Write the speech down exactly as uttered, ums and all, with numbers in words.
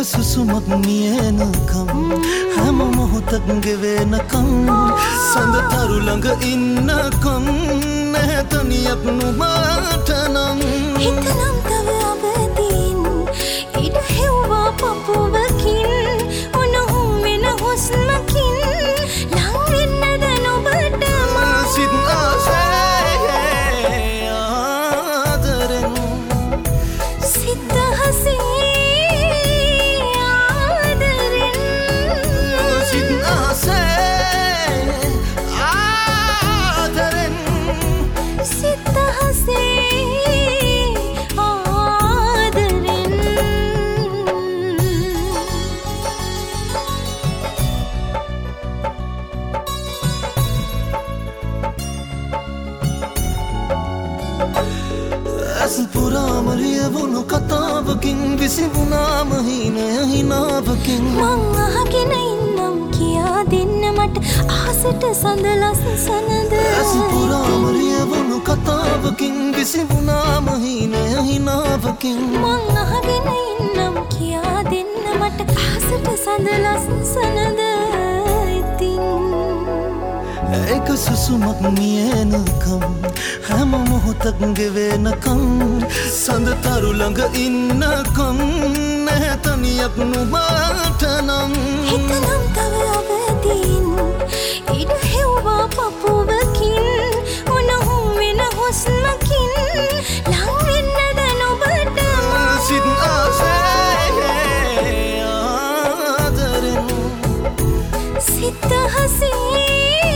සුසුමක් මියනකම් හැම මොහොතක් ගෙවෙනකම් සඳ තරු ළඟ ඉන්නකම් නැහැ තනියක් නුඹට නම් හිතනම් තව අවදීන් ඉඩ හෙව්වා පපුවකින් උණුහුම් වෙන හුස්මකින් ලං වෙන්නද නොබට සිත් ආසේ ආදරෙන් සිත හසේ ඇස් පුරාම ලියවුණු කතාවකින් විසිවුණාම හීනය හිනාවකින් මං අහගෙන ඉන්නම් කියා දෙන්න මට අහසට සඳලස් සනද ඇස් පුරාම ලියවුණු කතාවකින් විසිවුණාම හීනය හිනාවකින් මං අහගෙන ඉන්නම් කියා දෙන්න මට අහසට සඳලස් සනද ඉතින් ඒක සුසුමක් මියනකම් හැම මොහොතක් ගෙවෙනකම් සඳ තරු ළඟ ඉන්නකම් නැහැ තනියක් නුඹට නම් හිතනම් තව අවදීන් ඉඩ හෙව්වා පපුවකින් උණුහුම් වෙන හුස්මකින් ලං වෙන්නද නොබට සිත් ආසේ ආදරෙන් සිත හසේ